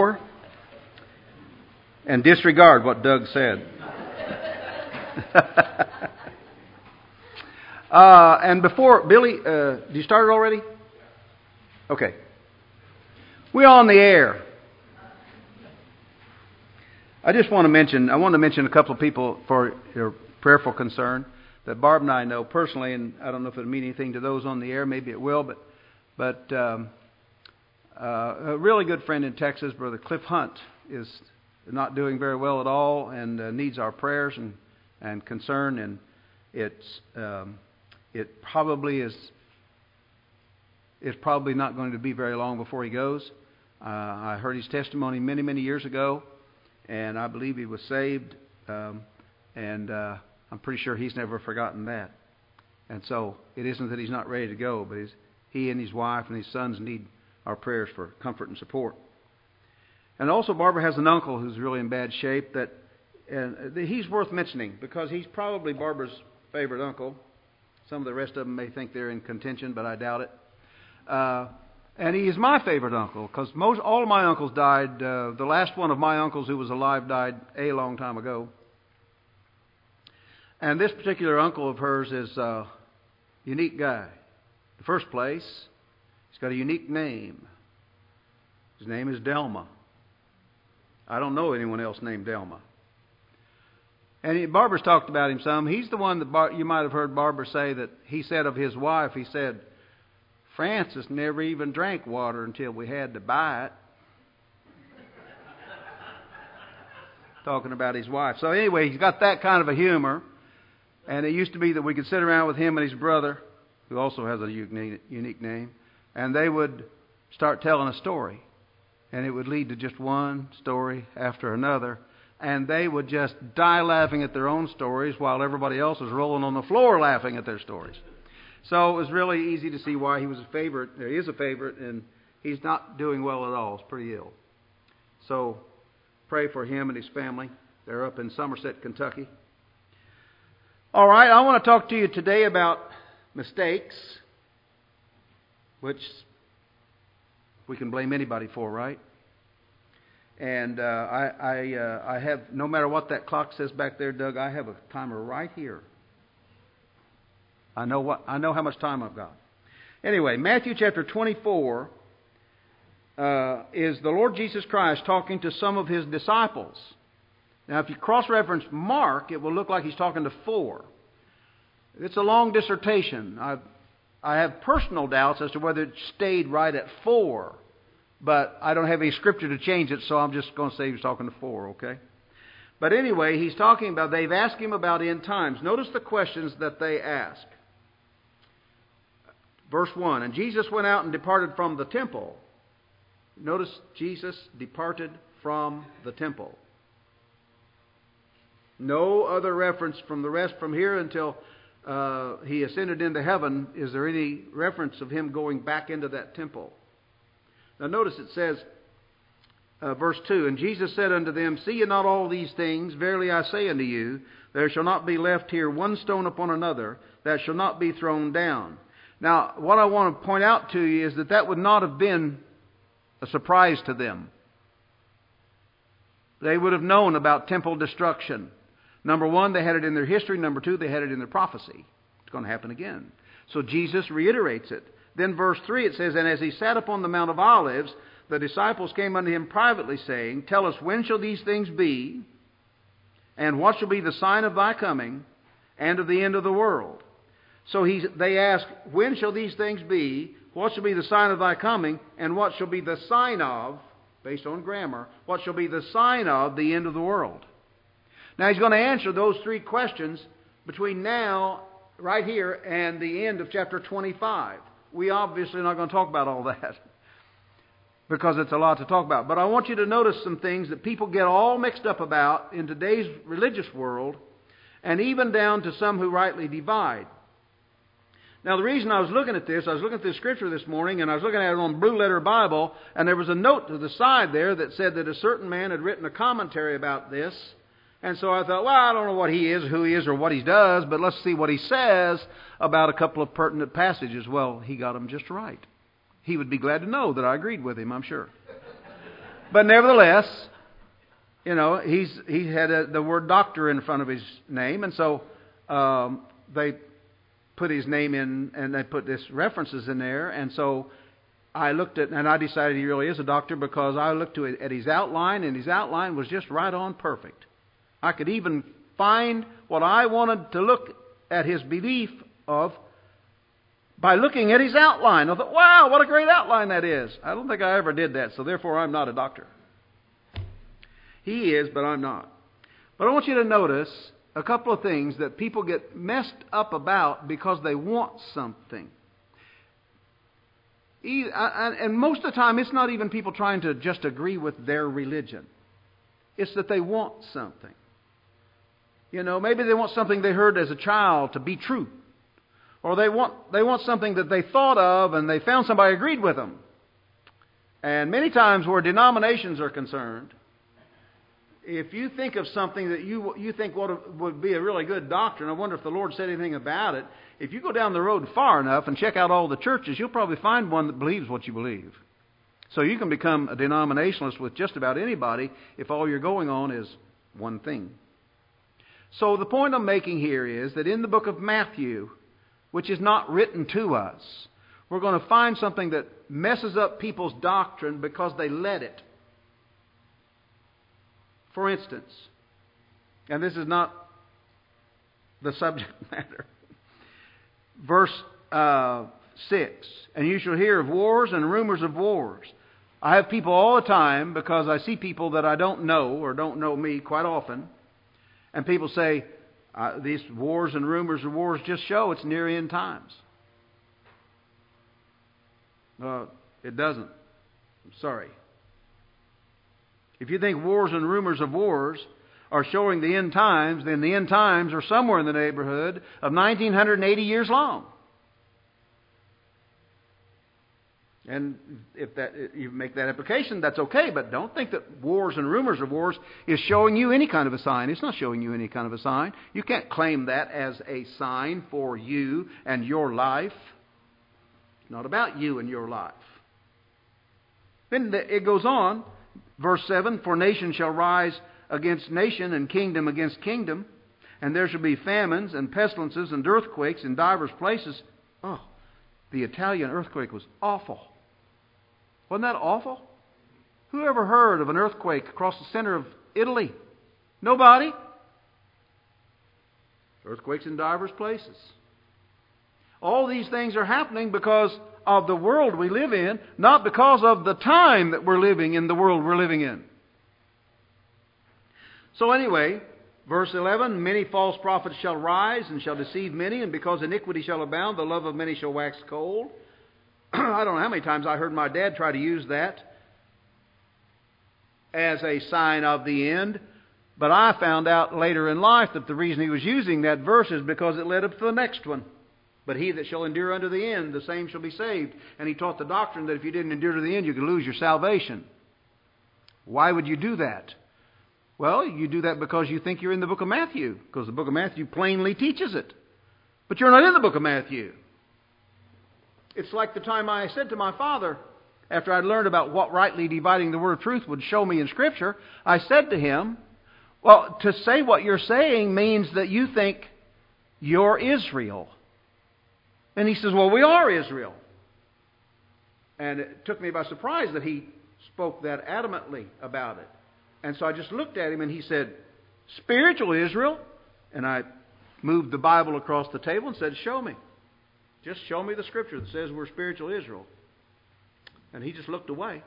and disregard what Doug said. And before, Billy, you started already? Okay. We're on the air. I want to mention a couple of people for your prayerful concern that Barb and I know personally, and I don't know if it'll mean anything to those on the air. Maybe it will, but a really good friend in Texas, Brother Cliff Hunt, is not doing very well at all and needs our prayers and concern. And it probably is. It's probably not going to be very long before he goes. I heard his testimony many years ago, and I believe he was saved. And I'm pretty sure he's never forgotten that. And so it isn't that he's not ready to go, but he and his wife and his sons need our prayers for comfort and support. And also Barbara has an uncle who's really in bad shape and he's worth mentioning because he's probably Barbara's favorite uncle. Some of the rest of them may think they're in contention, but I doubt it. And he is my favorite uncle because all of my uncles died. The last one of my uncles who was alive died a long time ago. And this particular uncle of hers is a unique guy. In the first place, he's got a unique name. His name is Delma. I don't know anyone else named Delma. And Barbara's talked about him some. He's the one that you might have heard Barbara say that he said of his wife, he said, Francis never even drank water until we had to buy it. Talking about his wife. So anyway, he's got that kind of a humor. And it used to be that we could sit around with him and his brother, who also has a unique name, and they would start telling a story. And it would lead to just one story after another. And they would just die laughing at their own stories while everybody else was rolling on the floor laughing at their stories. So it was really easy to see why he was a favorite. He is a favorite, and he's not doing well at all. He's pretty ill. So pray for him and his family. They're up in Somerset, Kentucky. All right, I want to talk to you today about mistakes, which we can blame anybody for, right? And I have, no matter what that clock says back there, Doug, I have a timer right here. I know how much time I've got. Anyway, Matthew chapter 24 is the Lord Jesus Christ talking to some of His disciples. Now, if you cross-reference Mark, it will look like he's talking to 4. It's a long dissertation. I have personal doubts as to whether it stayed right at 4, but I don't have any scripture to change it, so I'm just going to say he was talking to 4, okay? But anyway, he's talking about, they've asked him about end times. Notice the questions that they ask. Verse 1, and Jesus went out and departed from the temple. Notice Jesus departed from the temple. No other reference from here until he ascended into heaven. Is there any reference of him going back into that temple? Now notice it says, verse 2, and Jesus said unto them, see ye not all these things? Verily I say unto you, there shall not be left here one stone upon another that shall not be thrown down. Now, what I want to point out to you is that would not have been a surprise to them. They would have known about temple destruction. Number one, they had it in their history. Number two, they had it in their prophecy. It's going to happen again. So Jesus reiterates it. Then verse 3, it says, and as he sat upon the Mount of Olives, the disciples came unto him privately, saying, tell us, when shall these things be? And what shall be the sign of thy coming and of the end of the world? So they ask, when shall these things be? What shall be the sign of thy coming? And what shall be the sign of, based on grammar, what shall be the sign of the end of the world? Now he's going to answer those 3 questions between now, right here, and the end of chapter 25. We obviously are not going to talk about all that because it's a lot to talk about. But I want you to notice some things that people get all mixed up about in today's religious world, and even down to some who rightly divide. Now the reason I was looking at this scripture this morning, and I was looking at it on Blue Letter Bible, and there was a note to the side there that said that a certain man had written a commentary about this. And so I thought, well, I don't know what he is, who he is, or what he does, but let's see what he says about a couple of pertinent passages. Well, he got them just right. He would be glad to know that I agreed with him, I'm sure. But nevertheless, you know, he had the word doctor in front of his name, and so they put his name in, and they put this references in there, and so I looked at, and I decided he really is a doctor because I looked at his outline, and his outline was just right on perfect. I could even find what I wanted to look at his belief of by looking at his outline. I thought, wow, what a great outline that is. I don't think I ever did that, so therefore I'm not a doctor. He is, but I'm not. But I want you to notice a couple of things that people get messed up about because they want something. And most of the time, it's not even people trying to just agree with their religion. It's that they want something. You know, maybe they want something they heard as a child to be true. Or they want something that they thought of and they found somebody agreed with them. And many times where denominations are concerned, if you think of something that you think would be a really good doctrine, I wonder if the Lord said anything about it. If you go down the road far enough and check out all the churches, you'll probably find one that believes what you believe. So you can become a denominationalist with just about anybody if all you're going on is one thing. So the point I'm making here is that in the book of Matthew, which is not written to us, we're going to find something that messes up people's doctrine because they let it. For instance, and this is not the subject matter, verse 6, and you shall hear of wars and rumors of wars. I have people all the time, because I see people that I don't know or don't know me quite often, and people say, these wars and rumors of wars just show it's near end times. It doesn't. I'm sorry. If you think wars and rumors of wars are showing the end times, then the end times are somewhere in the neighborhood of 1980 years long. And if you make that application, that's okay, but don't think that wars and rumors of wars is showing you any kind of a sign. It's not showing you any kind of a sign. You can't claim that as a sign for you and your life. It's not about you and your life. Then it goes on. Verse 7, for nation shall rise against nation, and kingdom against kingdom, and there shall be famines and pestilences and earthquakes in divers places. Oh, the Italian earthquake was awful. Wasn't that awful? Who ever heard of an earthquake across the center of Italy? Nobody? Earthquakes in divers places. All these things are happening because of the world we live in, not because of the time that we're living in the world we're living in. So anyway, verse 11, many false prophets shall rise and shall deceive many, and because iniquity shall abound, the love of many shall wax cold. I don't know how many times I heard my dad try to use that as a sign of the end, but I found out later in life that the reason he was using that verse is because it led up to the next one. But he that shall endure unto the end, the same shall be saved. And he taught the doctrine that if you didn't endure to the end, you could lose your salvation. Why would you do that? Well, you do that because you think you're in the book of Matthew, because the book of Matthew plainly teaches it. But you're not in the book of Matthew. It's like the time I said to my father, after I'd learned about what rightly dividing the word of truth would show me in Scripture, I said to him, well, to say what you're saying means that you think you're Israel. And he says, well, we are Israel. And it took me by surprise that he spoke that adamantly about it. And so I just looked at him and he said, spiritual Israel? And I moved the Bible across the table and said, show me. Just show me the Scripture that says we're spiritual Israel. And he just looked away.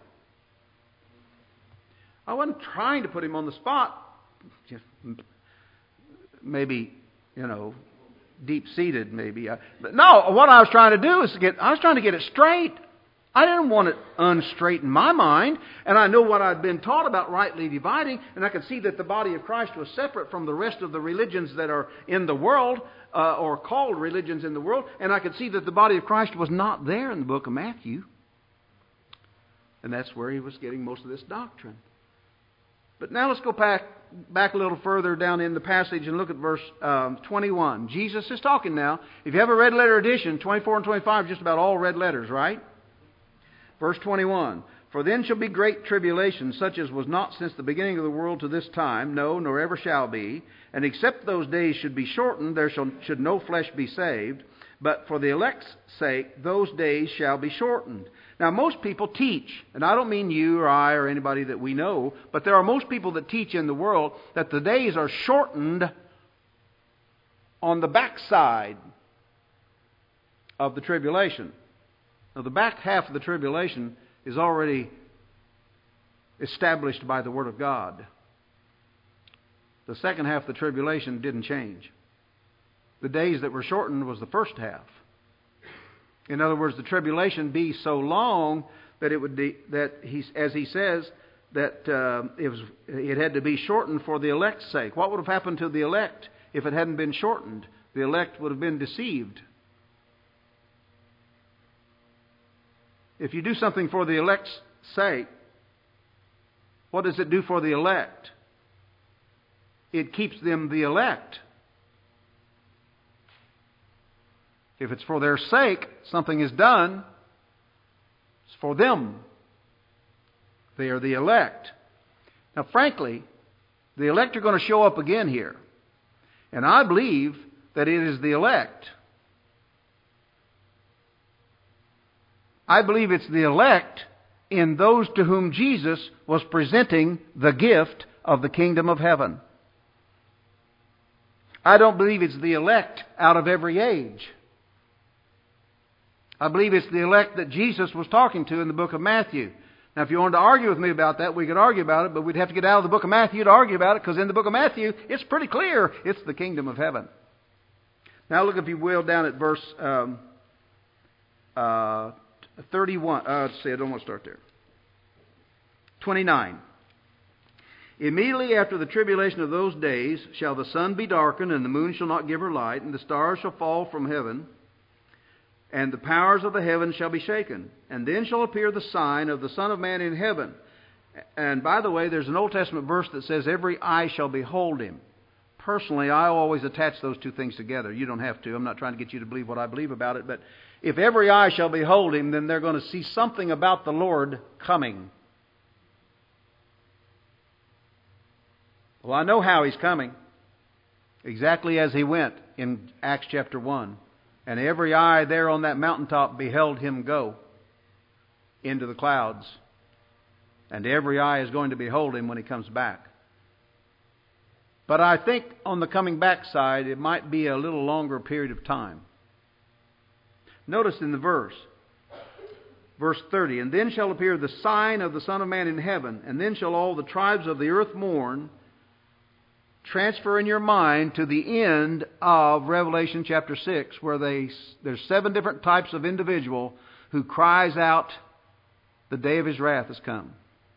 I wasn't trying to put him on the spot. Just maybe, deep-seated maybe. But no, what I was trying to do is I was trying to get it straight. I didn't want it unstraight in my mind. And I know what I'd been taught about rightly dividing. And I could see that the body of Christ was separate from the rest of the religions that are in the world, or called religions in the world. And I could see that the body of Christ was not there in the book of Matthew. And that's where he was getting most of this doctrine. But now let's go back a little further down in the passage and look at verse 21. Jesus is talking now. If you have a red letter edition, 24 and 25 are just about all red letters, right? Verse 21. For then shall be great tribulation, such as was not since the beginning of the world to this time, no, nor ever shall be. And except those days should be shortened, there should no flesh be saved. But for the elect's sake, those days shall be shortened. Now, most people teach, and I don't mean you or I or anybody that we know, but there are most people that teach in the world that the days are shortened on the backside of the tribulation. Now, the back half of the tribulation is already established by the Word of God. The second half of the tribulation didn't change. The days that were shortened was the first half. In other words, the tribulation be so long that it would be, that as he says, that it had to be shortened for the elect's sake. What would have happened to the elect if it hadn't been shortened? The elect would have been deceived. If you do something for the elect's sake, what does it do for the elect? It keeps them the elect. If it's for their sake, something is done, it's for them. They are the elect. Now, frankly, the elect are going to show up again here. And I believe that it is the elect. I believe it's the elect in those to whom Jesus was presenting the gift of the kingdom of heaven. I don't believe it's the elect out of every age. I believe it's the elect that Jesus was talking to in the book of Matthew. Now, if you wanted to argue with me about that, we could argue about it, but we'd have to get out of the book of Matthew to argue about it, because in the book of Matthew, it's pretty clear it's the kingdom of heaven. Now, look, if you will, down at verse 31. Let's see, I don't want to start there. 29. Immediately after the tribulation of those days shall the sun be darkened, and the moon shall not give her light, and the stars shall fall from heaven, and the powers of the heavens shall be shaken. And then shall appear the sign of the Son of Man in heaven. And by the way, there's an Old Testament verse that says, every eye shall behold him. Personally, I always attach those two things together. You don't have to. I'm not trying to get you to believe what I believe about it. But if every eye shall behold him, then they're going to see something about the Lord coming. Well, I know how he's coming. Exactly as he went in Acts chapter 1. And every eye there on that mountaintop beheld him go into the clouds. And every eye is going to behold him when he comes back. But I think on the coming back side, it might be a little longer period of time. Notice in the verse 30, and then shall appear the sign of the Son of Man in heaven, and then shall all the tribes of the earth mourn. Transfer in your mind to the end of Revelation chapter 6, where there's 7 different types of individual who cries out, the day of his wrath has come.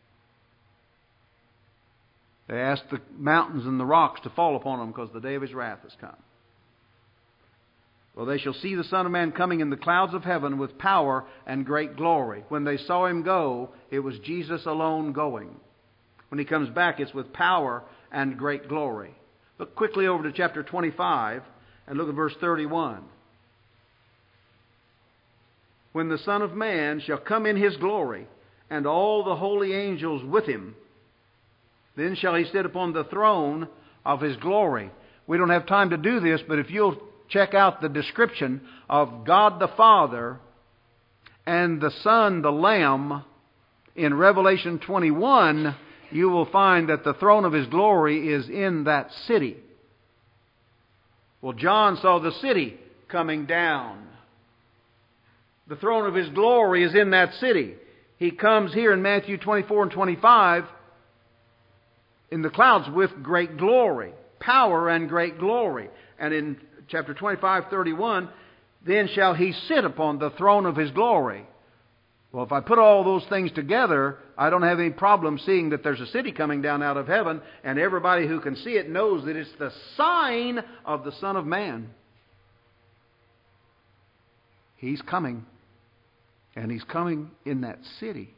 They ask the mountains and the rocks to fall upon them because the day of his wrath has come. Well, they shall see the Son of Man coming in the clouds of heaven with power and great glory. When they saw him go, it was Jesus alone going. When he comes back, it's with power and great glory. Look quickly over to chapter 25 and look at verse 31. When the Son of Man shall come in his glory, and all the holy angels with him, then shall he sit upon the throne of his glory. We don't have time to do this, but if you'll check out the description of God the Father and the Son, the Lamb, in Revelation 21, you will find that the throne of his glory is in that city. Well, John saw the city coming down. The throne of his glory is in that city. He comes here in Matthew 24 and 25 in the clouds with great glory, power and great glory. And in chapter 25:31, then shall he sit upon the throne of his glory. Well, if I put all those things together, I don't have any problem seeing that there's a city coming down out of heaven, and everybody who can see it knows that it's the sign of the Son of Man. He's coming, and he's coming in that city.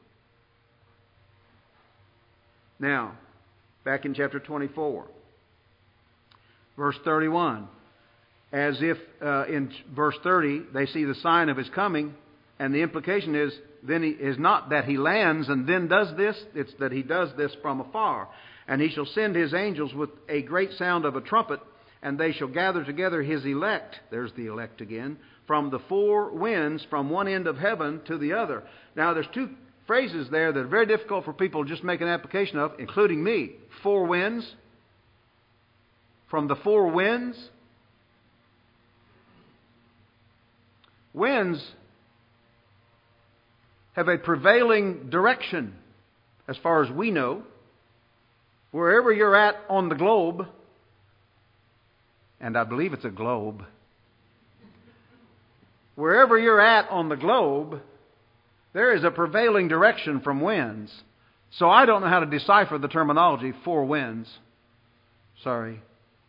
Now, back in chapter 24, verse 31. As if in verse 30, they see the sign of his coming, and the implication is is not that he lands and then does this, it's that he does this from afar. And he shall send his angels with a great sound of a trumpet, and they shall gather together his elect, there's the elect again, from the four winds, from one end of heaven to the other. Now there's two phrases there that are very difficult for people to just make an application of, including me. Four winds. From the four winds. Winds have a prevailing direction, as far as we know. Wherever you're at on the globe, and I believe it's a globe, wherever you're at on the globe, there is a prevailing direction from winds. So I don't know how to decipher the terminology, four winds. Sorry.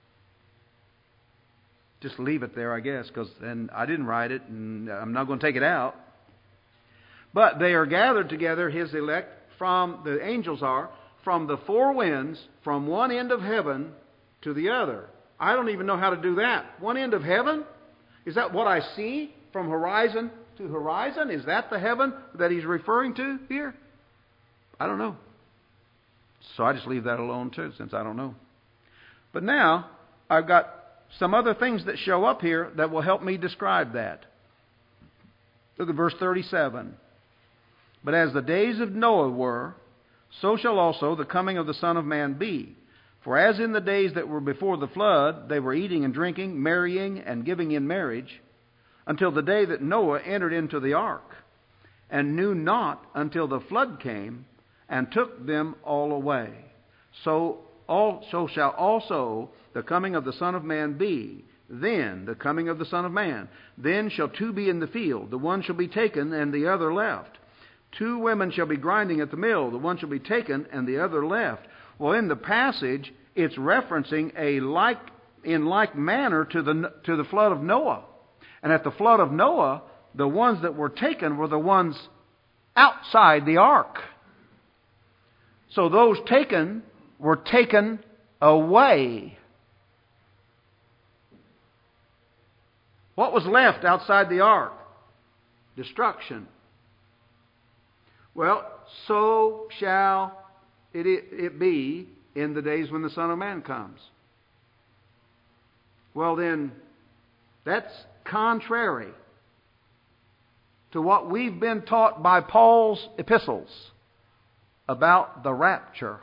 Just leave it there, I guess, because then I didn't write it, and I'm not going to take it out. But they are gathered together, his elect, the angels are, from the four winds, from one end of heaven to the other. I don't even know how to do that. One end of heaven? Is that what I see from horizon to horizon? Is that the heaven that he's referring to here? I don't know. So I just leave that alone too, since I don't know. But now, I've got some other things that show up here that will help me describe that. Look at verse 37. But as the days of Noah were, so shall also the coming of the Son of Man be. For as in the days that were before the flood, they were eating and drinking, marrying and giving in marriage, until the day that Noah entered into the ark, and knew not until the flood came, and took them all away. So shall also the coming of the Son of Man be. Then the coming of the Son of Man. Then shall two be in the field. The one shall be taken, and the other left. Two women shall be grinding at the mill. The one shall be taken, and the other left. Well, in the passage, it's referencing in like manner to the flood of Noah. And at the flood of Noah, the ones that were taken were the ones outside the ark. So those taken were taken away. What was left outside the ark? Destruction. Well, so shall it be in the days when the Son of Man comes. Well then, that's contrary to what we've been taught by Paul's epistles about the rapture.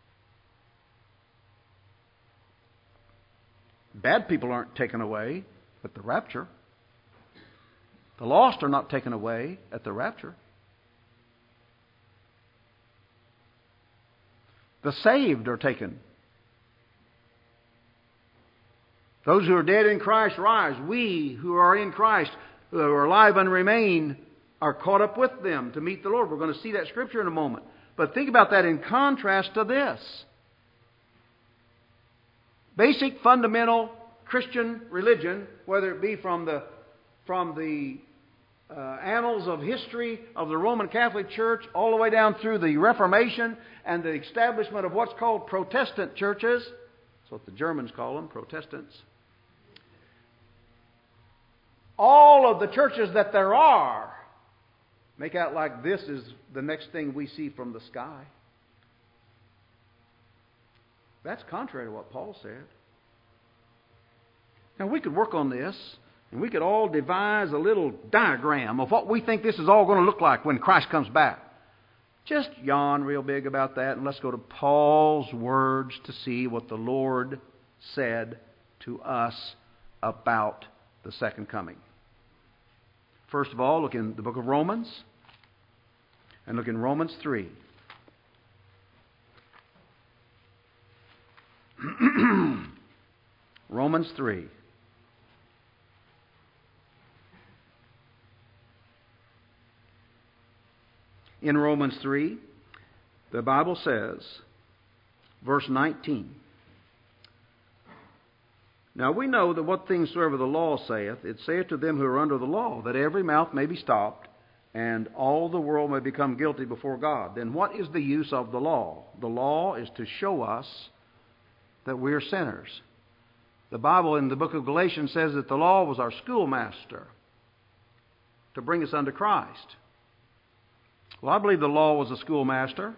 Bad people aren't taken away at the rapture. The lost are not taken away at the rapture. The saved are taken. Those who are dead in Christ rise. We who are in Christ, who are alive and remain, are caught up with them to meet the Lord. We're going to see that scripture in a moment. But think about that in contrast to this. Basic, fundamental Christian religion, whether it be from the annals of history of the Roman Catholic Church all the way down through the Reformation and the establishment of what's called Protestant churches. That's what the Germans call them, Protestants. All of the churches that there are make out like this is the next thing we see from the sky. That's contrary to what Paul said. Now we could work on this, and we could all devise a little diagram of what we think this is all going to look like when Christ comes back. Just yawn real big about that, and let's go to Paul's words to see what the Lord said to us about the second coming. First of all, look in the book of Romans, and look in Romans 3. Romans 3. In Romans 3, the Bible says, verse 19, Now we know that what things soever the law saith, it saith to them who are under the law, that every mouth may be stopped, and all the world may become guilty before God. Then what is the use of the law? The law is to show us that we are sinners. The Bible in the book of Galatians says that the law was our schoolmaster to bring us unto Christ. Well, I believe the law was a schoolmaster.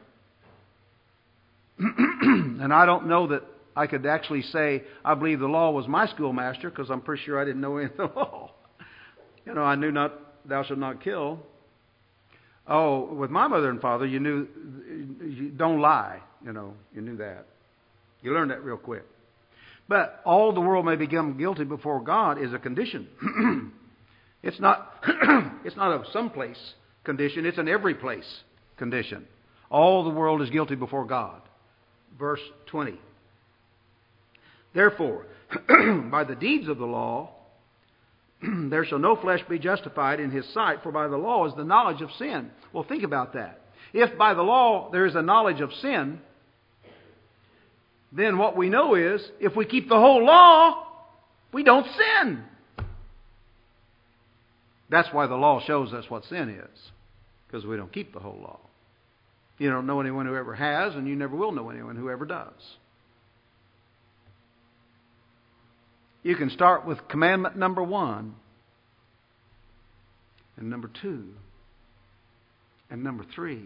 And I don't know that I could actually say I believe the law was my schoolmaster, because I'm pretty sure I didn't know any of the law. I knew not, thou shalt not kill. Oh, with my mother and father, you knew, don't lie. You knew that. You learned that real quick. But all the world may become guilty before God is a condition. It's not a someplace condition. It's an every place condition. All the world is guilty before God. Verse 20. Therefore, by the deeds of the law, there shall no flesh be justified in his sight, for by the law is the knowledge of sin. Well, think about that. If by the law there is a knowledge of sin, then what we know is, if we keep the whole law, we don't sin. That's why the law shows us what sin is, because we don't keep the whole law. You don't know anyone who ever has, and you never will know anyone who ever does. You can start with commandment number 1, and number 2, and number 3.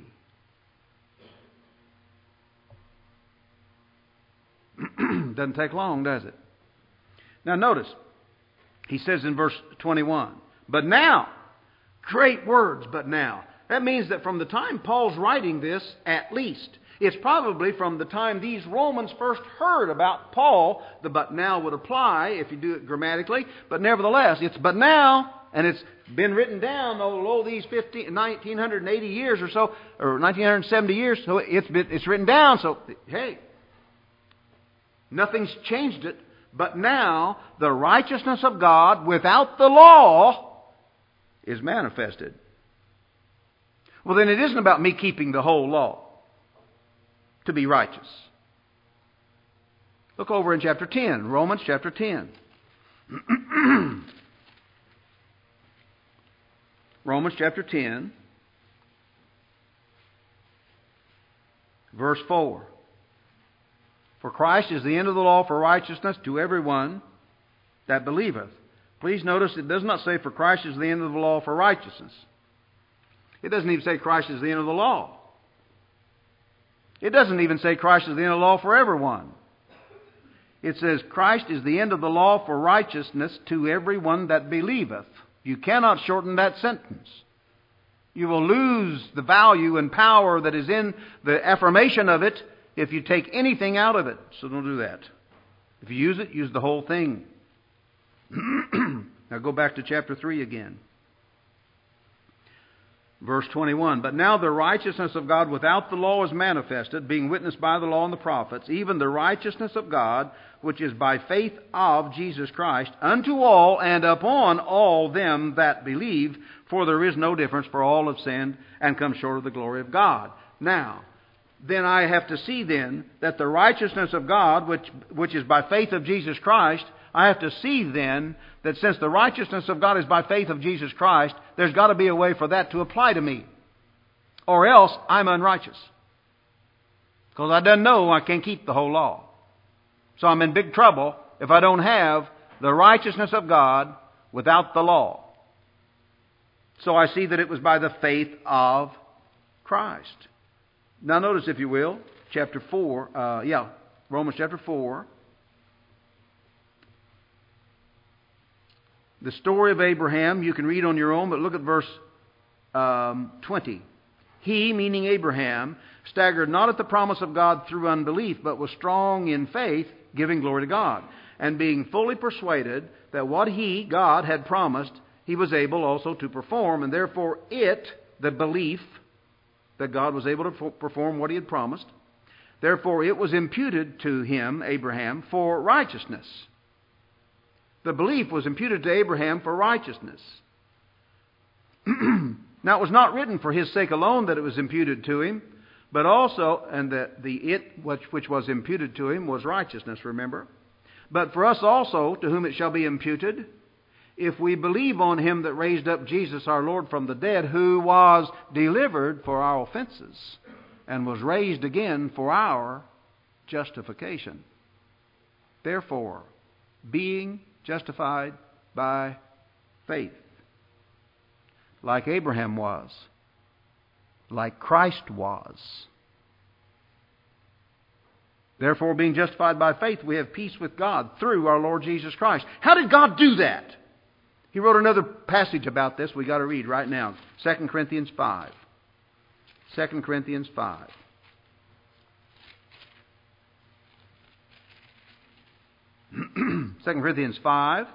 Doesn't take long, does it? Now notice, he says in verse 21, but now, great words, but now. That means that from the time Paul's writing this, at least, it's probably from the time these Romans first heard about Paul, the but now would apply if you do it grammatically. But nevertheless, it's but now, and it's been written down these 1980 years or so, or 1970 years, so it's written down. So, hey, nothing's changed it. But now, the righteousness of God without the law is manifested. Well, then it isn't about me keeping the whole law to be righteous. Look over in chapter 10, Romans chapter 10. Romans chapter 10, verse 4. For Christ is the end of the law for righteousness to everyone that believeth. Please notice it does not say for Christ is the end of the law for righteousness. It doesn't even say Christ is the end of the law. It doesn't even say Christ is the end of the law for everyone. It says Christ is the end of the law for righteousness to everyone that believeth. You cannot shorten that sentence. You will lose the value and power that is in the affirmation of it if you take anything out of it. So don't do that. If you use it, use the whole thing. Now go back to chapter 3 again. Verse 21, but now the righteousness of God without the law is manifested, being witnessed by the law and the prophets, even the righteousness of God, which is by faith of Jesus Christ, unto all and upon all them that believe, for there is no difference, for all have sinned and come short of the glory of God. Now, then I have to see then that the righteousness of God, which is by faith of Jesus Christ, I have to see then that since the righteousness of God is by faith of Jesus Christ, there's got to be a way for that to apply to me. Or else I'm unrighteous. Because I don't know I can't keep the whole law. So I'm in big trouble if I don't have the righteousness of God without the law. So I see that it was by the faith of Christ. Now notice, if you will, chapter 4, Romans chapter 4. The story of Abraham, you can read on your own, but look at verse 20. He, meaning Abraham, staggered not at the promise of God through unbelief, but was strong in faith, giving glory to God, and being fully persuaded that what he, God, had promised, he was able also to perform, and therefore the belief that God was able to perform what he had promised, therefore it was imputed to him, Abraham, for righteousness. The belief was imputed to Abraham for righteousness. Now, it was not written for his sake alone that it was imputed to him, but also, and which was imputed to him was righteousness, remember? But for us also, to whom it shall be imputed, if we believe on him that raised up Jesus our Lord from the dead, who was delivered for our offenses, and was raised again for our justification. Therefore, being justified by faith, like Abraham was, like Christ was. Therefore, being justified by faith, we have peace with God through our Lord Jesus Christ. How did God do that? He wrote another passage about this we got to read right now. 2 Corinthians 5. 2 Corinthians 5. Second Corinthians 5.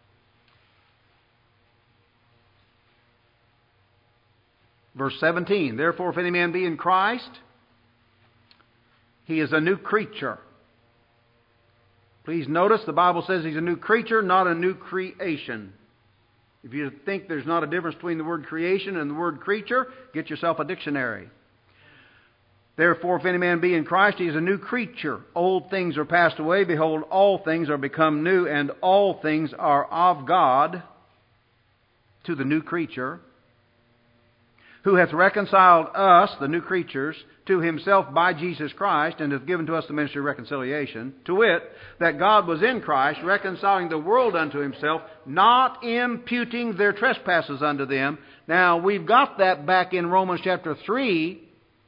Verse 17. Therefore, if any man be in Christ, he is a new creature. Please notice the Bible says he's a new creature, not a new creation. If you think there's not a difference between the word creation and the word creature, get yourself a dictionary. Therefore, if any man be in Christ, he is a new creature. Old things are passed away. Behold, all things are become new, and all things are of God to the new creature, who hath reconciled us, the new creatures, to himself by Jesus Christ, and hath given to us the ministry of reconciliation, to wit, that God was in Christ, reconciling the world unto himself, not imputing their trespasses unto them. Now, we've got that back in Romans chapter 3.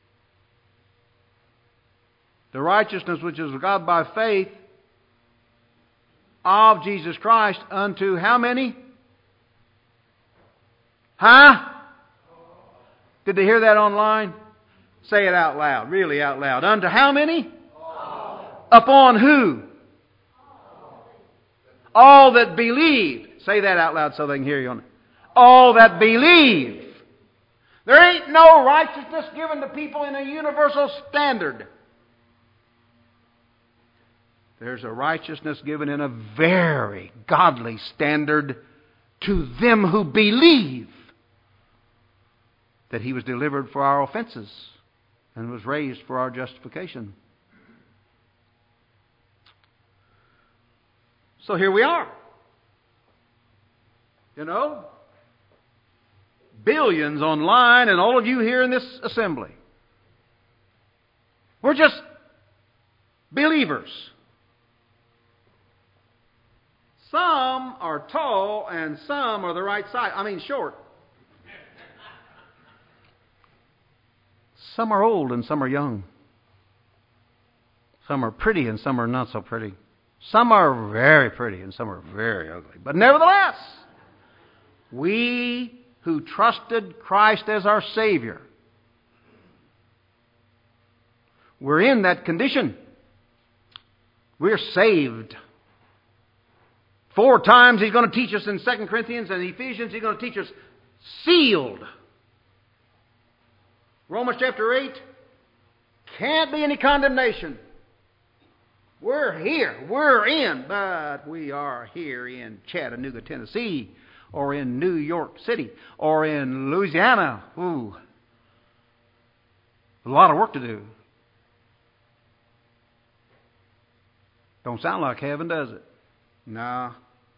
The righteousness which is of God by faith of Jesus Christ unto how many? Huh? Did they hear that online? Say it out loud, really out loud. Unto how many? All. Upon who? All that believe. Say that out loud so they can hear you on it. All that believe. There ain't no righteousness given to people in a universal standard. There's a righteousness given in a very godly standard to them who believe that He was delivered for our offenses and was raised for our justification. So here we are. You know, billions online and all of you here in this assembly. We're just believers. Some are tall and some are the right size. I mean short. Some are old and some are young. Some are pretty and some are not so pretty. Some are very pretty and some are very ugly. But nevertheless, we who trusted Christ as our Savior, we're in that condition. We're saved. 4 times He's going to teach us in 2 Corinthians and Ephesians. He's going to teach us sealed. Romans chapter 8, can't be any condemnation. We're here, we're in, but we are here in Chattanooga, Tennessee, or in New York City, or in Louisiana. Ooh, a lot of work to do. Don't sound like heaven, does it? Nah.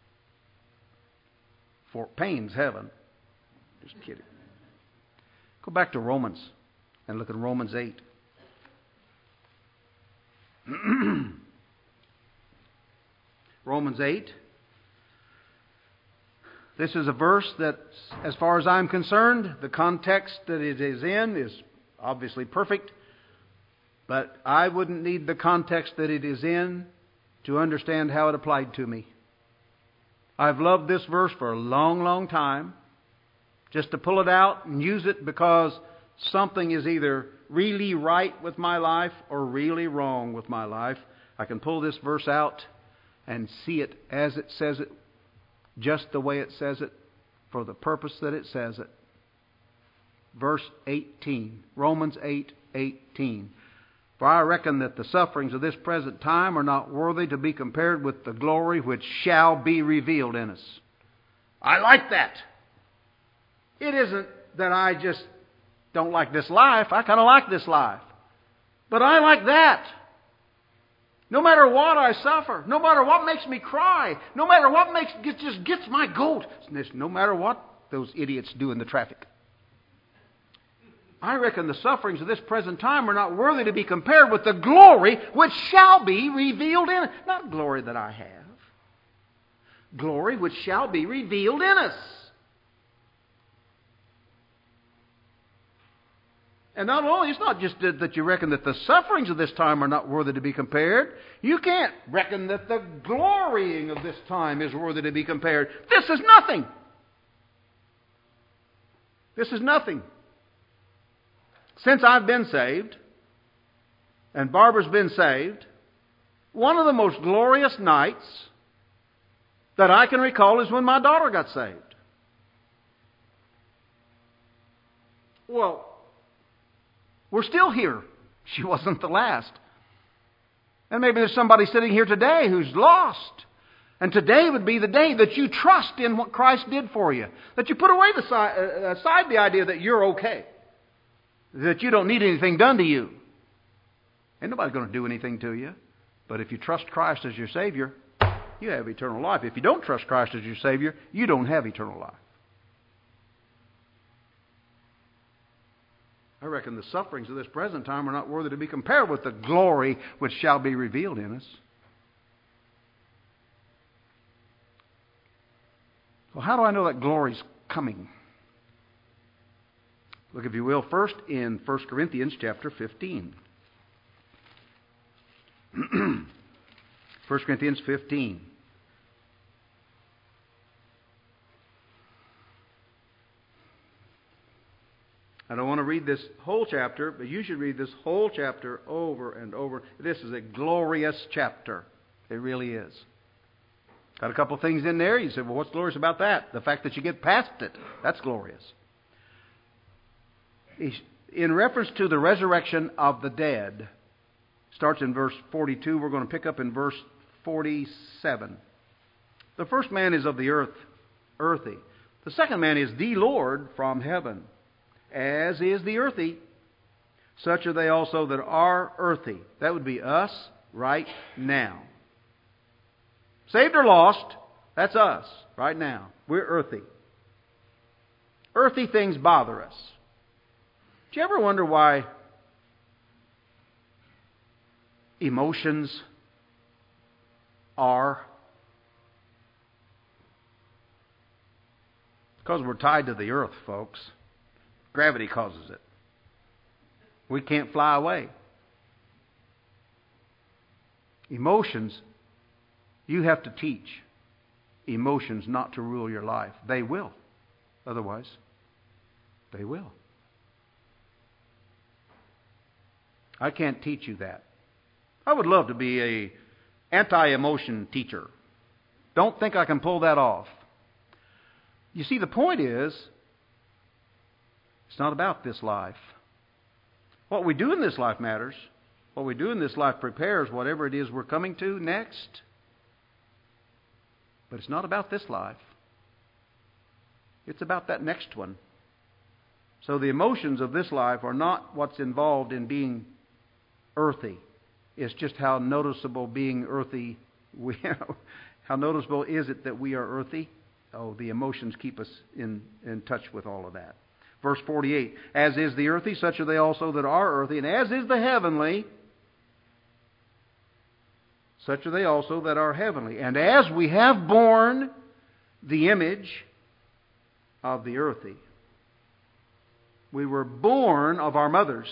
Fort Payne's heaven. Just kidding. Go back to Romans and look at Romans 8. Romans 8. This is a verse that, as far as I'm concerned, the context that it is in is obviously perfect, but I wouldn't need the context that it is in to understand how it applied to me. I've loved this verse for a long, long time, just to pull it out and use it because something is either really right with my life or really wrong with my life. I can pull this verse out and see it as it says it, just the way it says it, for the purpose that it says it. Verse 18, Romans 8:18. For I reckon that the sufferings of this present time are not worthy to be compared with the glory which shall be revealed in us. I like that. It isn't that I just don't like this life. I kind of like this life. But I like that. No matter what I suffer, no matter what makes me cry, no matter what just gets my goat, no matter what those idiots do in the traffic. I reckon the sufferings of this present time are not worthy to be compared with the glory which shall be revealed in us. Not glory that I have. Glory which shall be revealed in us. And not only, it's not just that you reckon that the sufferings of this time are not worthy to be compared. You can't reckon that the glorying of this time is worthy to be compared. This is nothing. This is nothing. Since I've been saved, and Barbara's been saved, one of the most glorious nights that I can recall is when my daughter got saved. Well, we're still here. She wasn't the last. And maybe there's somebody sitting here today who's lost. And today would be the day that you trust in what Christ did for you. That you put away aside the idea that you're okay. That you don't need anything done to you. Ain't nobody going to do anything to you. But if you trust Christ as your Savior, you have eternal life. If you don't trust Christ as your Savior, you don't have eternal life. I reckon the sufferings of this present time are not worthy to be compared with the glory which shall be revealed in us. So how do I know that glory's coming? Look, if you will, first in 1 Corinthians chapter 15. 1 Corinthians 15. I don't want to read this whole chapter, but you should read this whole chapter over and over. This is a glorious chapter. It really is. Got a couple things in there. You say, well, what's glorious about that? The fact that you get past it. That's glorious. In reference to the resurrection of the dead, starts in verse 42. We're going to pick up in verse 47. The first man is of the earth, earthy. The second man is the Lord from heaven. As is the earthy, such are they also that are earthy. That would be us right now. Saved or lost, that's us right now. We're earthy. Earthy things bother us. Do you ever wonder why emotions are? Because we're tied to the earth, folks. Gravity causes it. We can't fly away. Emotions, you have to teach emotions not to rule your life. They will. Otherwise, they will. I can't teach you that. I would love to be an anti-emotion teacher. Don't think I can pull that off. You see, the point is, it's not about this life. What we do in this life matters. What we do in this life prepares whatever it is we're coming to next. But it's not about this life. It's about that next one. So the emotions of this life are not what's involved in being earthy. It's just how noticeable being earthy, how noticeable is it that we are earthy? Oh, the emotions keep us in touch with all of that. Verse 48, as is the earthy, such are they also that are earthy, and as is the heavenly, such are they also that are heavenly. And as we have borne the image of the earthy, we were born of our mothers,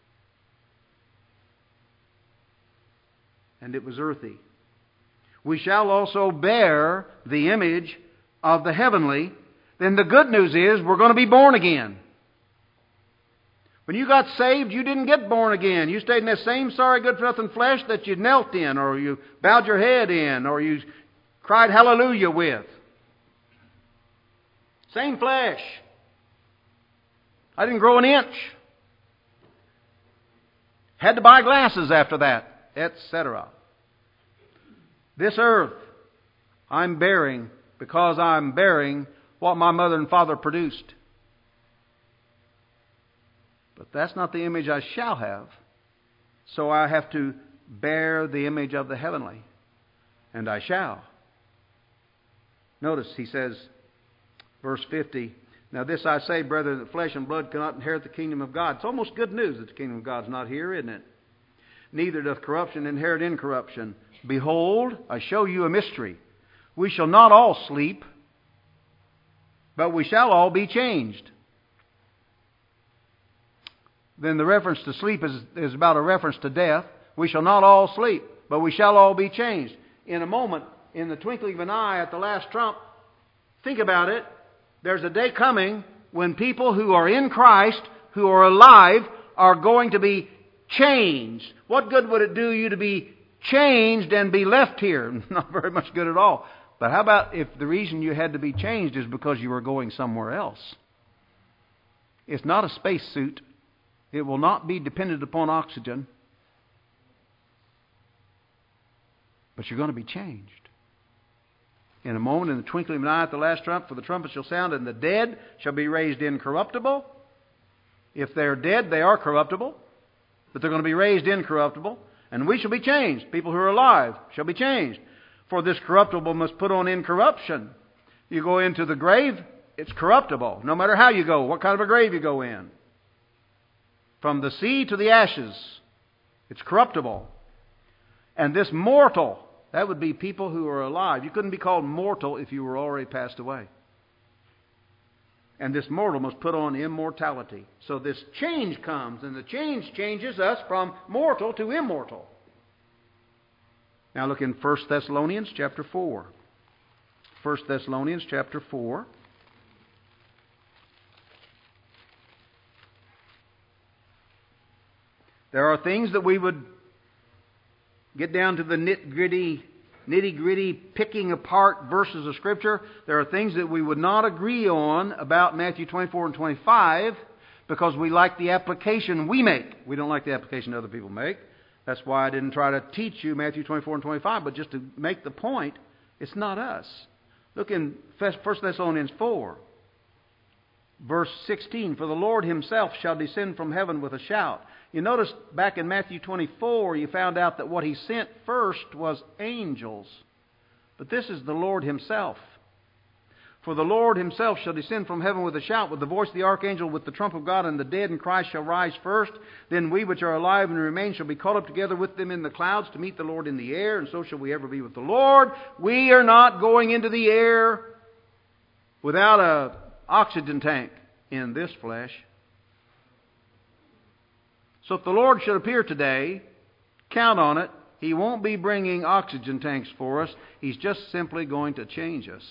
and it was earthy. We shall also bear the image of the heavenly. Then the good news is we're going to be born again. When you got saved, you didn't get born again. You stayed in that same sorry good for nothing flesh that you knelt in, or you bowed your head in, or you cried hallelujah with. Same flesh. I didn't grow an inch. Had to buy glasses after that, etc. This earth I'm bearing because I'm bearing what my mother and father produced. But that's not the image I shall have. So I have to bear the image of the heavenly. And I shall. Notice he says, verse 50, now this I say, brethren, that flesh and blood cannot inherit the kingdom of God. It's almost good news that the kingdom of God's not here, isn't it? Neither doth corruption inherit incorruption. Behold, I show you a mystery. We shall not all sleep, but we shall all be changed. then the reference to sleep is about a reference to death. We shall not all sleep, but we shall all be changed. In a moment, in the twinkling of an eye at the last trump, think about it. There's a day coming when people who are in Christ, who are alive, are going to be changed. What good would it do you to be changed and be left here? Not very much good at all. But how about if the reason you had to be changed is because you were going somewhere else? It's not a spacesuit. It will not be dependent upon oxygen. But you're going to be changed. In a moment, in the twinkling of an eye at the last trump, for the trumpet shall sound, and the dead shall be raised incorruptible. If they're dead, they are corruptible. But they're going to be raised incorruptible. And we shall be changed. People who are alive shall be changed. For this corruptible must put on incorruption. You go into the grave, it's corruptible. No matter how you go, what kind of a grave you go in. From the sea to the ashes, it's corruptible. And this mortal, that would be people who are alive. You couldn't be called mortal if you were already passed away. And this mortal must put on immortality. So this change comes, and the change changes us from mortal to immortal. Now look in 1 Thessalonians chapter 4. 1 Thessalonians chapter 4. There are things that we would get down to the nitty-gritty picking apart verses of Scripture. There are things that we would not agree on about Matthew 24 and 25 because we like the application we make. We don't like the application other people make. That's why I didn't try to teach you Matthew 24 and 25, but just to make the point, it's not us. Look in 1 Thessalonians 4, verse 16. For the Lord Himself shall descend from heaven with a shout. You notice back in Matthew 24, you found out that what He sent first was angels. But this is the Lord Himself. For the Lord Himself shall descend from heaven with a shout, with the voice of the archangel, with the trump of God, and the dead in Christ shall rise first. Then we which are alive and remain shall be caught up together with them in the clouds to meet the Lord in the air, and so shall we ever be with the Lord. We are not going into the air without an oxygen tank in this flesh. So if the Lord should appear today, count on it, He won't be bringing oxygen tanks for us. He's just simply going to change us.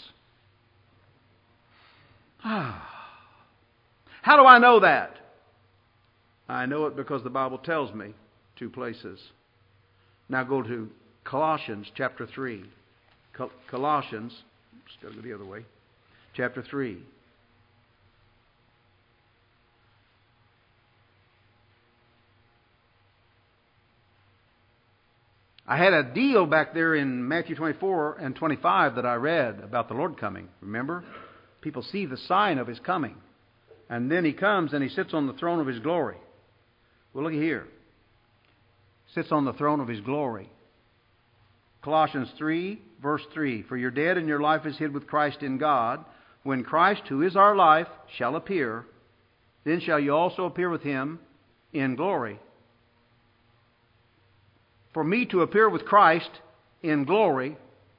How do I know that? I know it because the Bible tells me 2 places. Now go to Colossians chapter 3. Colossians, just got to go the other way. Chapter 3. I had a deal back there in Matthew 24 and 25 that I read about the Lord coming. Remember? People see the sign of His coming. And then He comes and He sits on the throne of His glory. Well, look here. Sits on the throne of His glory. Colossians 3, verse 3. For you're dead and your life is hid with Christ in God. When Christ, who is our life, shall appear, then shall you also appear with Him in glory. For me to appear with Christ in glory,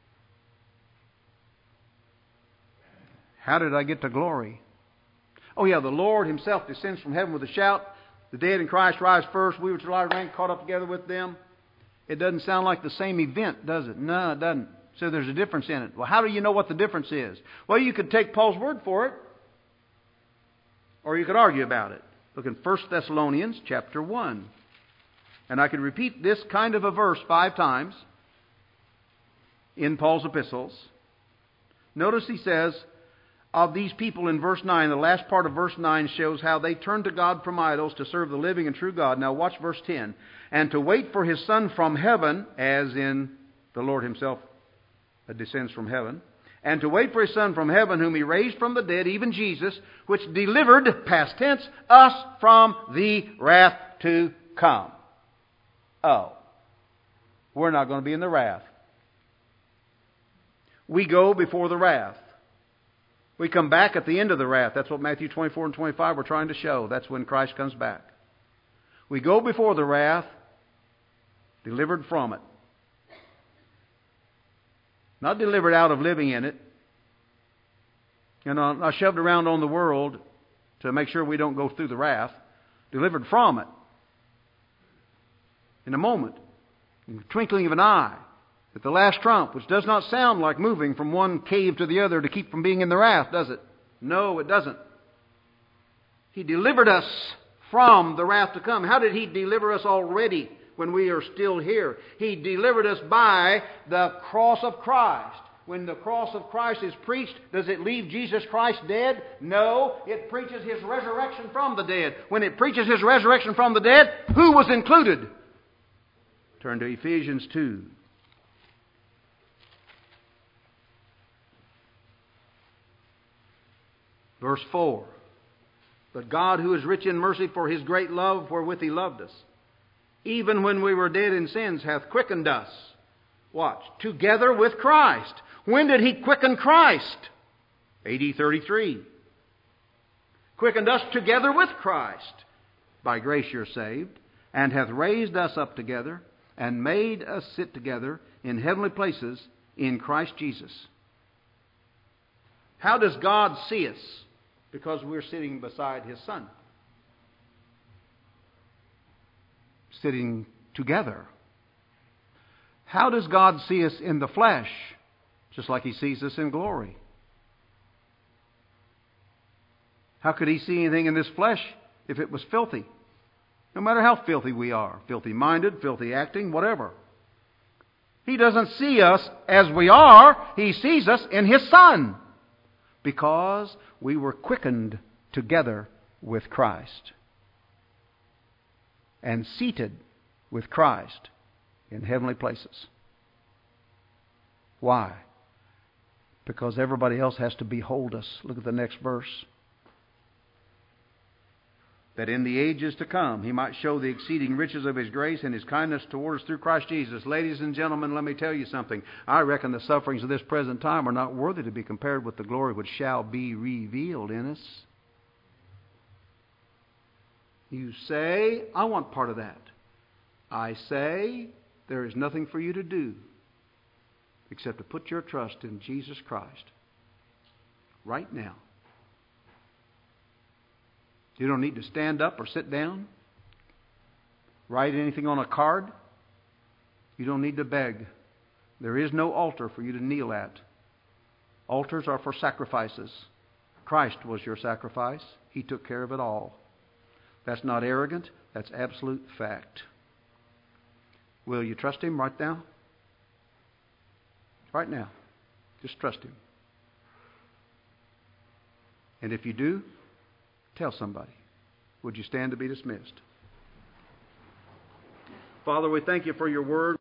how did I get to glory? Oh yeah, the Lord Himself descends from heaven with a shout. The dead in Christ rise first. We which are alive remain caught up together with them. It doesn't sound like the same event, does it? No, it doesn't. So there's a difference in it. Well, how do you know what the difference is? Well, you could take Paul's word for it, or you could argue about it. Look in 1 Thessalonians chapter 1. And I could repeat this kind of a verse 5 times in Paul's epistles. Notice he says, of these people in verse 9, the last part of verse 9 shows how they turned to God from idols to serve the living and true God. Now watch verse 10. And to wait for His Son from heaven, as in the Lord Himself descends from heaven. And to wait for His Son from heaven, whom He raised from the dead, even Jesus, which delivered, past tense, us from the wrath to come. Oh, we're not going to be in the wrath. We go before the wrath. We come back at the end of the wrath. That's what Matthew 24 and 25 were trying to show. That's when Christ comes back. We go before the wrath, delivered from it. Not delivered out of living in it. Not shoved around on the world to make sure we don't go through the wrath. Delivered from it. In a moment. In the twinkling of an eye. At the last trump, which does not sound like moving from one cave to the other to keep from being in the wrath, does it? No, it doesn't. He delivered us from the wrath to come. How did He deliver us already when we are still here? He delivered us by the cross of Christ. When the cross of Christ is preached, does it leave Jesus Christ dead? No, it preaches His resurrection from the dead. When it preaches His resurrection from the dead, who was included? Turn to Ephesians 2. Verse 4. But God, who is rich in mercy for His great love wherewith He loved us, even when we were dead in sins, hath quickened us. Watch. Together with Christ. When did He quicken Christ? AD 33. Quickened us together with Christ. By grace you're saved. And hath raised us up together, and made us sit together in heavenly places in Christ Jesus. How does God see us? Because we're sitting beside His Son. Sitting together. How does God see us in the flesh? Just like He sees us in glory. How could He see anything in this flesh if it was filthy? No matter how filthy we are. Filthy-minded, filthy acting, whatever. He doesn't see us as we are. He sees us in His Son. Because we were quickened together with Christ. And seated with Christ in heavenly places. Why? Because everybody else has to behold us. Look at the next verse. That in the ages to come He might show the exceeding riches of His grace and His kindness toward us through Christ Jesus. Ladies and gentlemen, let me tell you something. I reckon the sufferings of this present time are not worthy to be compared with the glory which shall be revealed in us. You say, I want part of that. I say, there is nothing for you to do except to put your trust in Jesus Christ right now. You don't need to stand up or sit down, write anything on a card. You don't need to beg. There is no altar for you to kneel at. Altars are for sacrifices. Christ was your sacrifice. He took care of it all. That's not arrogant. That's absolute fact. Will you trust Him right now? Right now. Just trust Him. And if you do, tell somebody. Would you stand to be dismissed? Father, we thank You for Your word.